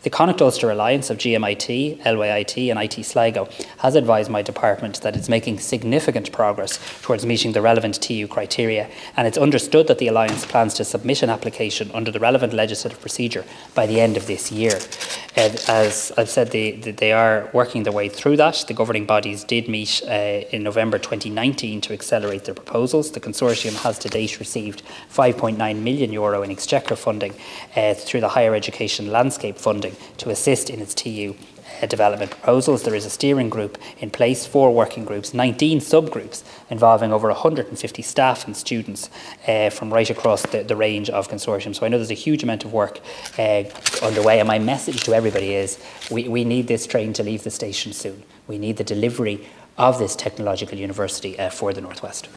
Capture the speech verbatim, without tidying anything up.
The Connacht Ulster Alliance of G M I T, L W I T and I T Sligo has advised my department that it's making significant progress towards meeting the relevant T U criteria, and it's understood that the Alliance plans to submit an application under the relevant legislative procedure by the end of this year. Uh, as I've said, they, they are working their way through that. The governing bodies did meet uh, in November twenty nineteen to accelerate their proposals. The consortium has to date received five point nine million euro in Exchequer funding uh, through the Higher Education Landscape funding to assist in its T U uh, development proposals. There is a steering group in place, four working groups, nineteen subgroups involving over one hundred fifty staff and students uh, from right across the, the range of consortiums. So I know there's a huge amount of work uh, underway, and my message to everybody is we, we need this train to leave the station soon. We need the delivery of this technological university uh, for the North West.